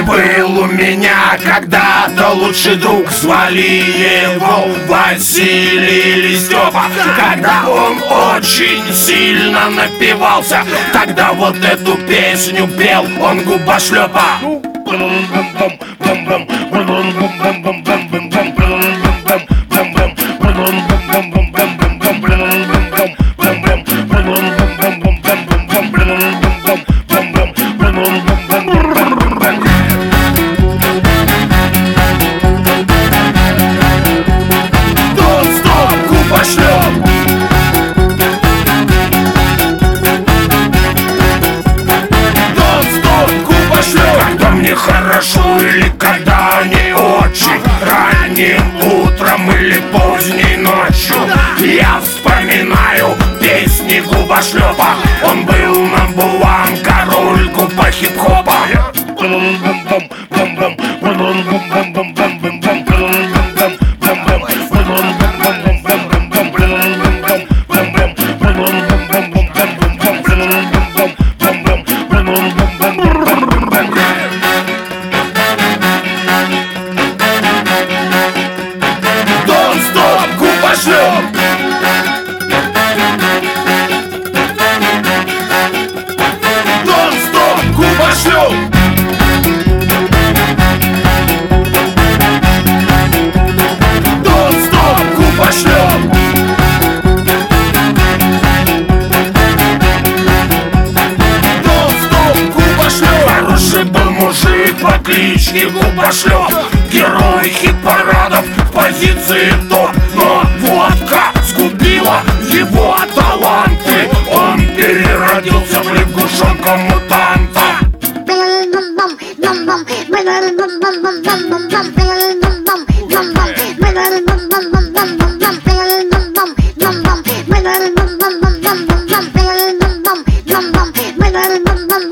Был у меня когда-то лучший друг, звали его Василий или Степа. Когда он очень сильно напивался, тогда вот эту песню пел он губошлепа. Хорошо или когда не очень, ранним утром или поздней ночью, я вспоминаю песни губошлепа. Он был number one, король губа хип-хопа. По кличке Губошлеп, герой хит-парадов, позиции топ. Но водка сгубила его таланты, он переродился в лягушонка-мутанта. Bum bum